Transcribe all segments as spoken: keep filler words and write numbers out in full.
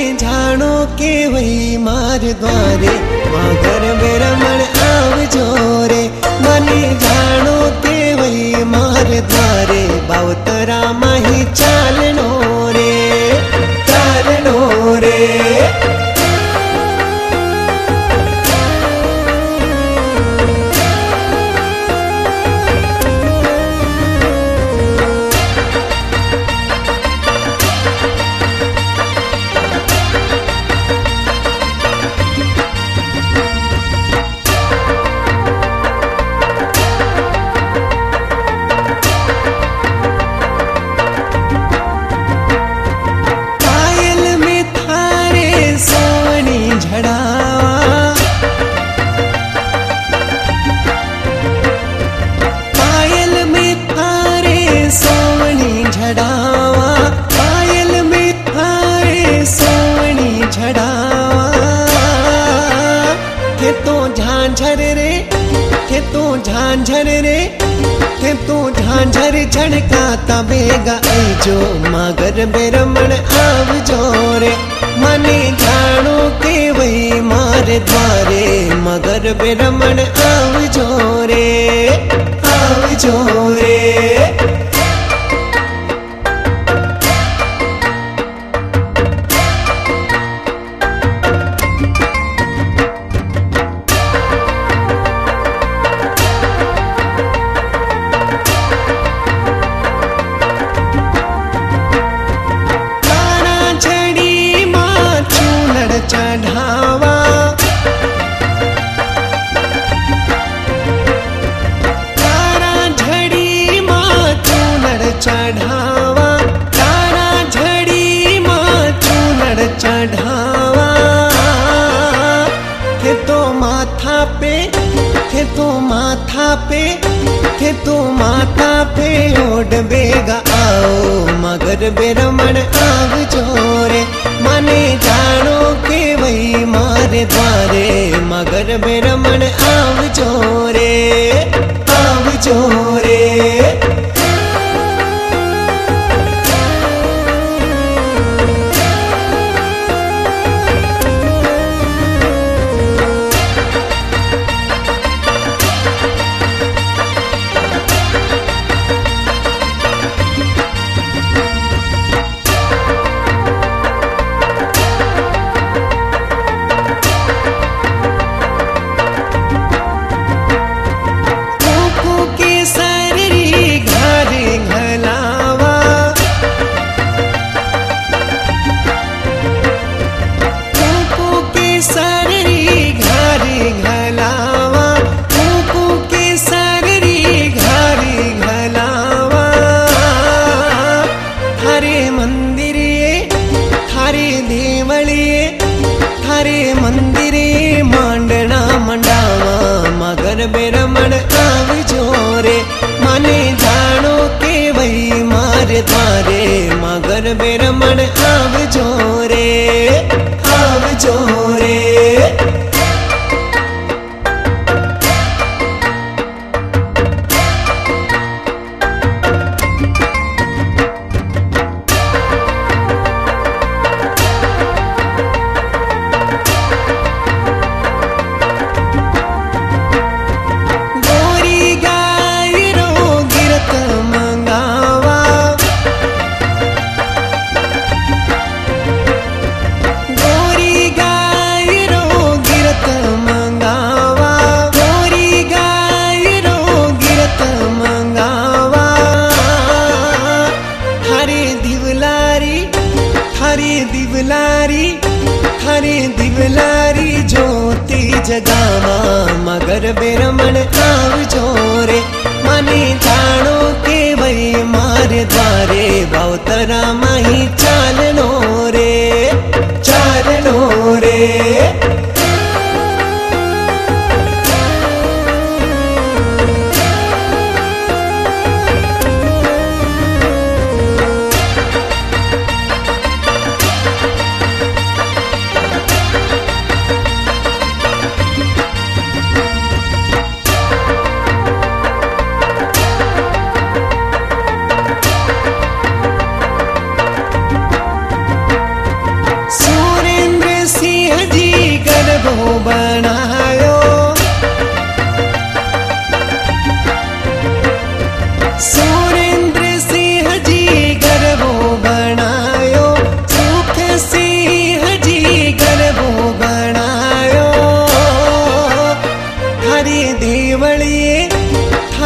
जानो के वही मार द्वारे मगर बेरमण आवजो रे। मने जानो के वही मार द्वारे बावतरा माही चालनो रे चालनो रे। झांझर रे थे तो झांझर रे थे तो झांझर झड़का तबेगा जो मगर बेरमण आवजो रे। मने जानो के वही मार द्वारे मगर बेरमण आवजो रे आवजो रे। चढ़ावा तारा झड़ी माँ चूनर चढ़ावा तारा झड़ी माँ चूनर चढ़ावा। थे तो माथा पे थे तो माथा पे थे तो माथा पे ओढ़ बेगा आओ मगर बेरमण आवजो रे। मने जानो के वही मारे द्वारे मगर बेरमण आवजो रे आवजो रे। मंदिरे मांडना मंडावा मगर बेरमण आवजो रे। मने जानो के वही मार द्वारे मगर बेरमण आवजो रे आवजो रे। दिवलारी थारी दिवलारी ज्योति जगावा मगर बेरमण आवजो रे। मने जानो के वही मारे द्वारे बावतरा माही चालनो रे चालनो रे।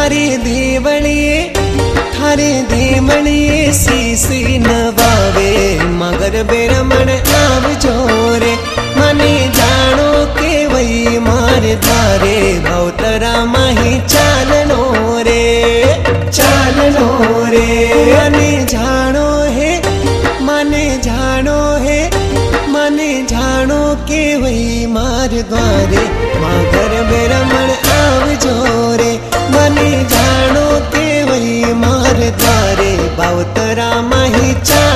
थारे देवलिए थारे देवलिए शीश नवावे मगर बेरमण आव जोरे मने जानो के वही मारे द्वारे भवतरा माही चालनो रे चालनो रे मने जानो है मने जानो है मने जानो के वही मार द्वारे मगर बेरमण आव जोरे मने जानो के वही मार द्वारे भवतरा माही चाल